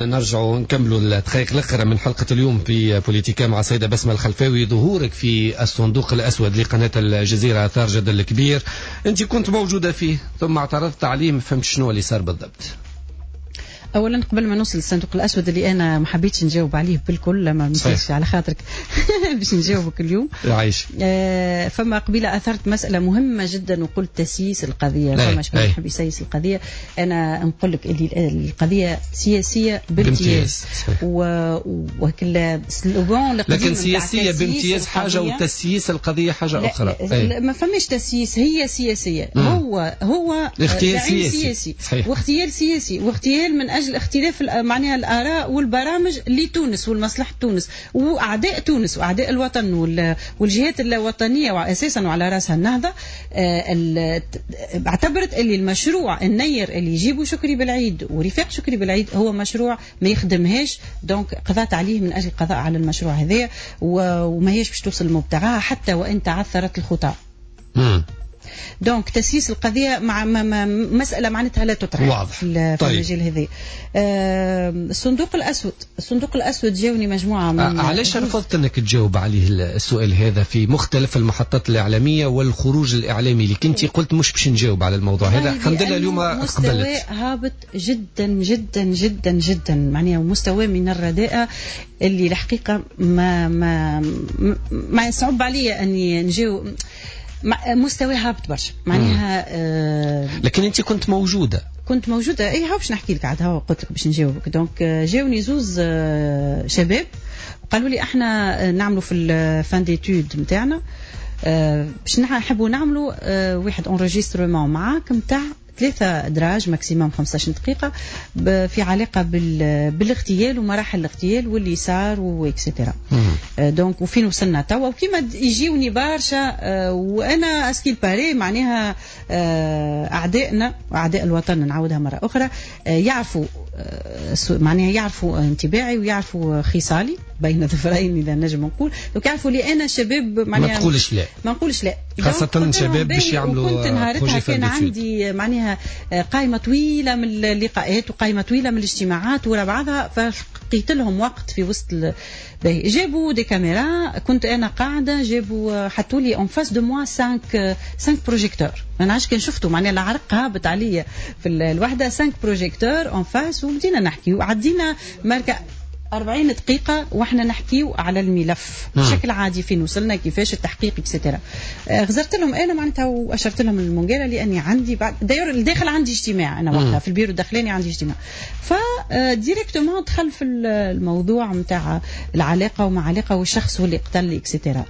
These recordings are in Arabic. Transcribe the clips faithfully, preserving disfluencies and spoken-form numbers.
نرجع نكملوا الدقائق الأخرى من حلقة اليوم في بوليتيكا مع السيدة بسمة الخلفاوي. ظهورك في الصندوق الأسود لقناة الجزيرة أثار جدل كبير، أنت كنت موجودة فيه ثم اعترضت عليه، ما فهمت شنو اللي صار بالضبط. اولا قبل ما نوصل للصندوق الاسود اللي انا ما حبيتش نجاوب عليه بالكل، لما مشيتش على خاطرك باش نجاوبك اليوم. عايش. آه فما قبيله اثرت مساله مهمه جدا وقلت تسييس القضيه، فما شكون يحب يسيس القضيه. انا نقول لك اللي القضيه سياسيه بامتياز، وكل السلوغان لكن سياسيه بامتياز حاجه وتسييس القضيه حاجه لا اخرى. لا ما فماش تسييس، هي سياسيه. مم. هو هو اختيار سياسي, سياسي. واختيار سياسي واختيار من اجل اختلاف معناها الآراء والبرامج لتونس والمصلحة تونس وأعداء تونس وأعداء الوطن والجهات الوطنية وأساسا وعلى رأسها النهضة. اعتبرت اللي المشروع النير اللي يجيبوا شكري بالعيد ورفاق شكري بالعيد هو مشروع ما يخدمهاش، دونك قضت عليه من أجل القضاء على المشروع هذا، وما هيش باش توصل لمبتغاها حتى وإن تعثرت الخطى. دونك تسييس القضية مع ما ما مسألة معناتها لا تطرح واضح. في طيب. المجال هذا. آه الصندوق الأسود الصندوق الأسود جاوني مجموعة من آه علاش رفضت أنك تجاوب عليه السؤال هذا في مختلف المحطات الإعلامية والخروج الإعلامي اللي كنت قلت مش باش نجاوب على الموضوع هذا؟ الحمد لله اليوم قبلت. مستوى هابط جدا جدا جدا جدا، معناها مستوى من الرداءة اللي الحقيقة ما ما ما يصعب علي أني نجاوب. مستوى هابط برشا معناها. آه لكن انت كنت موجوده كنت موجوده اي هاو باش نحكي لك عاد هاو قلت لك باش نجاوبك. دونك جاوني زوز آه شباب قالوا لي احنا نعملوا في الفان ديتود نتاعنا آه باش نحبوا نعملوا آه واحد انريجسترمون معاك نتاع ثلاثة أدراج ماكسيموم خمسة عشر دقيقة في علاقة بالاغتيال ومراحل الاغتيال واللي صار وإكسترا. دونك وفين وصلنا توا وكيما يجيوني برشا. وأنا أسكيل باري معناها أعدائنا وأعداء الوطن نعاودها مرة أخرى يعرفوا معناها يعرفوا انتباعي ويعرفوا خصالي بين ظفرين إذا نجم نقول. دونك يعرفوا لي أنا شباب معناها ما تقولش لا ما نقولش لا خاصة شباب باش يعملوا. وكنت نهارتها كان عندي معناها قائمة طويلة من اللقاءات وقائمة طويلة من الاجتماعات ورا بعضها، فلقيت لهم وقت في وسط ال... جابوا دي كاميرا، كنت أنا قاعدة جابوا حطوا لي اون فاس دو موا خمسة خمسة بروجيكتور. أنا عاش كان شفتوا معناها العرق هابط عليا في الوحدة خمسة بروجيكتور اون فاس، وبدينا نحكي وعدينا ماركة أربعين دقيقة واحنا نحكيو على الملف بشكل عادي فين وصلنا كيفاش التحقيق اكسترا. غزرت لهم انا معناتها واشرت لهم المنقاله لاني عندي بعد داير الداخل عندي اجتماع انا وقتها في البيرو الداخلاني عندي اجتماع، فديريكتومون دخل في الموضوع نتاع العلاقه وما علاقه والشخص هو اللي قتل لي اكسترا.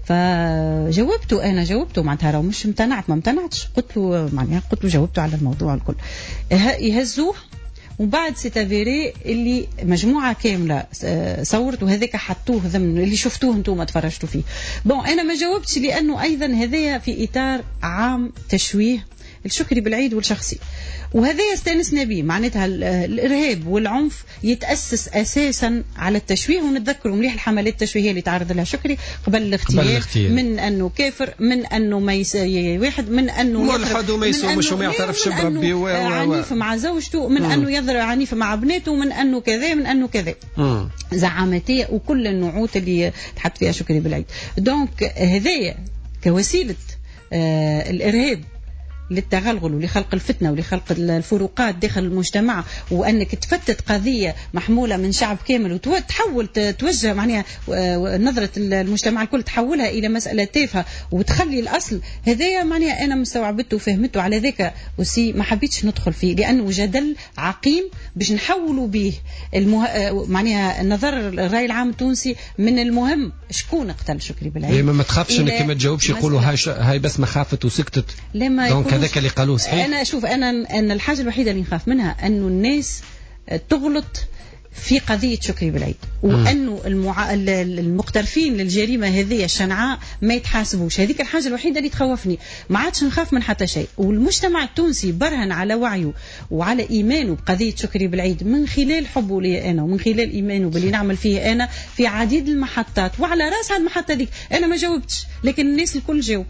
فجاوبته انا جاوبته معناتها راه مش امتنعت ما امتنعتش، قلت له معناها قلت له جاوبته على الموضوع الكل. يهزوه وبعد ستافيري اللي مجموعة كاملة صورت وهذاك حطوه ضمن اللي شفتوه انتم تفرجتوا فيه. بون أنا ما جاوبتش لأنه أيضا هذايا في إطار عام تشويه الشكري بالعيد والشخصي، وهذا يستانسنا به معناتها الإرهاب والعنف يتأسس أساسا على التشويه. ونتذكروا مليح الحملات التشويهية اللي تعرض لها شكري قبل الاغتيال، من أنه كافر، من أنه ما يس... واحد من أنه ملحد وما يصومش وما يعترفش بربي عنيف مع زوجته، من أنه يضرب عنيف مع بناته، من أنه كذا من أنه كذا زعامتية وكل النعوت اللي تحط فيها شكري بالعيد. دونك هذايا كوسيلة آه الإرهاب للتغلغل ولخلق الفتنة ولخلق الفروقات داخل المجتمع، وأنك تفتت قضية محمولة من شعب كامل وتحول توجه معناها نظرة المجتمع الكل تحولها إلى مسألة تافهة وتخلي الأصل. هذايا معناها أنا مستوعبته وفهمته، على ذاك وسي ما حبيتش ندخل فيه لأنه جدل عقيم باش نحولوا به المه... معناها النظر الرأي العام التونسي من المهم شكون قتل شكري بالعيد. ما تخافش انك ما تجاوبش يقولوا هاي ش... هاي بس ما خافت وسكتت. دونك هذاك اللي قالوه صحيح. انا شوف انا ان الحاجه الوحيده اللي نخاف منها انه الناس تغلط في قضيه شكري بالعيد، وانه المع... المقترفين للجريمه هذه الشنعاء ما يتحاسبوش. هذيك الحاجه الوحيده اللي تخوفني، ما عادش نخاف من حتى شيء. والمجتمع التونسي برهن على وعيه وعلى ايمانه بقضيه شكري بالعيد من خلال حبه لي انا ومن خلال ايمانه باللي نعمل فيه انا في عديد المحطات، وعلى راس هذه المحطه ذيك انا ما جاوبتش لكن الناس الكل جاوبت.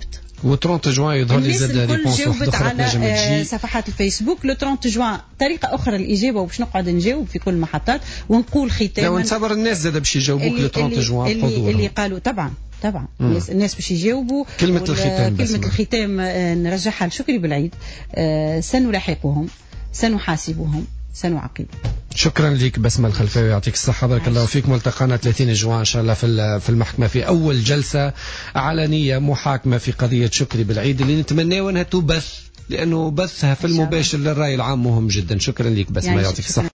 و ثلاثين جوان يظهر لي زاد ريبونس جاوبت على صفحات الفيسبوك. لو ثلاثين جوان طريقه اخرى للاجابه وباش نقعد نجاوب في كل المحطات ونقول ختاما. لو نصبر الناس زاد باش يجاوبوك لو ثلاثين جوان اللي, اللي, اللي قالوا طبعا طبعا الناس, الناس باش يجاوبوا. كلمة الختام كلمة الختام نرجعها لشكري بالعيد. سنلاحقهم، سنحاسبهم، سنعاقبهم. شكرا لك بسمة الخلفاوي، يعطيك الصحة، بارك الله فيك. ملتقانا ثلاثين جوان إن شاء الله في في المحكمة في أول جلسة علنية محاكمة في قضية شكري بالعيد اللي نتمنى أنها تبث، لأنه بثها في المباشر للرأي العام مهم جدا. شكرا لك بسمة، يعطيك الصحة.